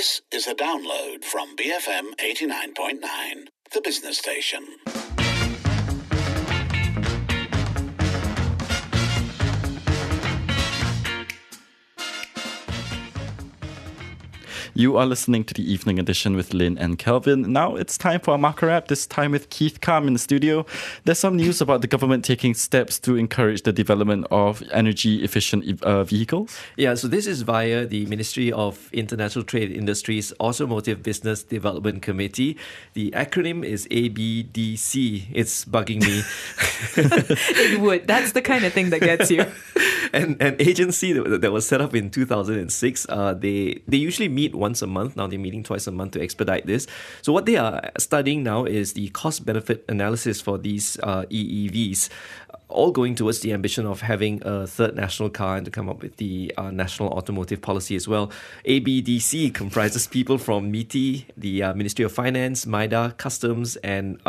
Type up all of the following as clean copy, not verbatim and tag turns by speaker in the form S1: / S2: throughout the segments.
S1: This is a download from BFM 89.9, the business station.
S2: You are listening to the Evening Edition with Lynn and Kelvin. Now it's time for our marker wrap, this time with Keith Kam in the studio. There's some news about the government taking steps to encourage the development of energy-efficient vehicles.
S3: Yeah, so this is via the Ministry of International Trade Industries Automotive Business Development Committee. The acronym is ABDC. It's bugging me.
S4: It would. That's the kind of thing that gets you.
S3: An agency that was set up in 2006. They usually meet once a month. Now they're meeting twice a month to expedite this. So what they are studying now is the cost-benefit analysis for these EEVs, all going towards the ambition of having a third national car and to come up with the national automotive policy as well. ABDC comprises people from MITI, the Ministry of Finance, MIDA, Customs, and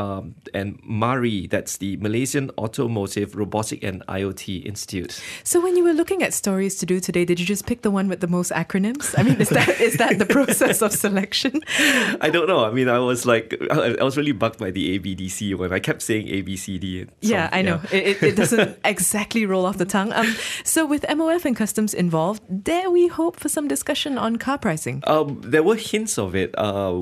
S3: MARI, that's the Malaysian Automotive Robotic and IoT Institute.
S4: So when you were looking at stories to do today, did you just pick the one with the most acronyms? I mean, is that the process of selection?
S3: I don't know. I mean, I was really bugged by the ABDC when I kept saying ABCD.
S4: Yeah, I know. It doesn't exactly roll off the tongue. So with MOF and Customs involved, dare we hope for some discussion on car pricing?
S3: There were hints of it. I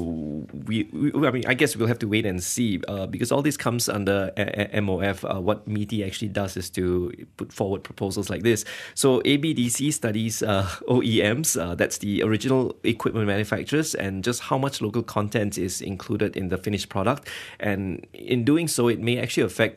S3: mean, I guess we'll have to wait and see because all this comes under MOF. What MITI actually does is to put forward proposals like this. So ABDC studies OEMs, that's the original equipment manufacturers, and just how much local content is included in the finished product. And in doing so, it may actually affect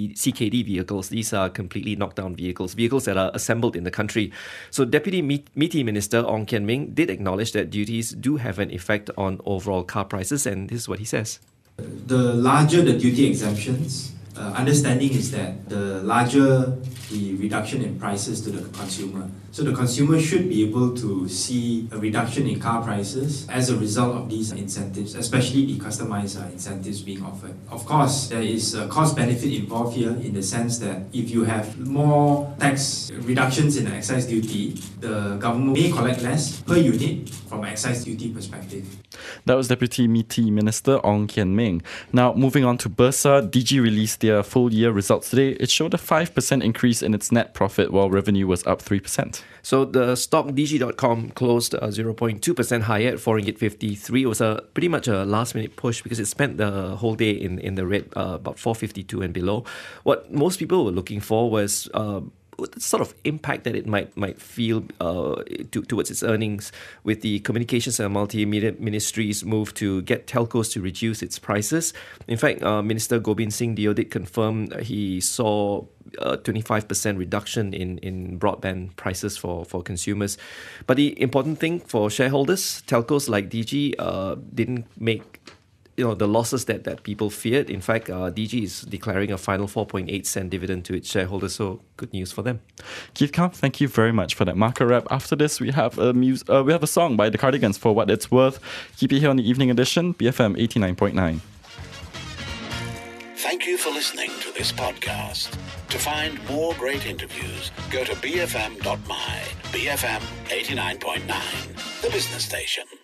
S3: CKD vehicles. These are completely knockdown vehicles that are assembled in the country. So Deputy MITI Minister Ong Kian Ming did acknowledge that duties do have an effect on overall car prices, and this is what he says.
S5: The larger the duty exemptions, understanding is that the larger the reduction in prices to the consumer. So the consumer should be able to see a reduction in car prices as a result of these incentives, especially the customized incentives being offered. Of course, there is a cost benefit involved here in the sense that if you have more tax reductions in the excise duty, the government may collect less per unit from an excise duty perspective.
S2: That was Deputy MITI Minister Ong Kian Ming. Now, moving on to Bursa, DG released their full year results today. It showed a 5% increase in its net profit while revenue was up 3%.
S3: So the stock DG.com closed 0.2% higher at RM4.53. It was pretty much a last-minute push because it spent the whole day in the red, about 4.52 and below. What most people were looking for was the sort of impact that it might feel towards its earnings with the Communications and Multimedia Ministry's move to get telcos to reduce its prices. In fact, Minister Gobind Singh Deo did confirm he saw a 25% reduction in broadband prices for consumers. But the important thing for shareholders, telcos like DG didn't make the losses that people feared. In fact, DG is declaring a final 4.8 cent dividend to its shareholders, so good news for them.
S2: Keith Kam, thank you very much for that marker wrap. After this, we have a song by The Cardigans, For What It's Worth. Keep it here on the Evening Edition, BFM 89.9.
S1: Thank you for listening to this podcast. To find more great interviews, go to bfm.my, BFM 89.9, the business station.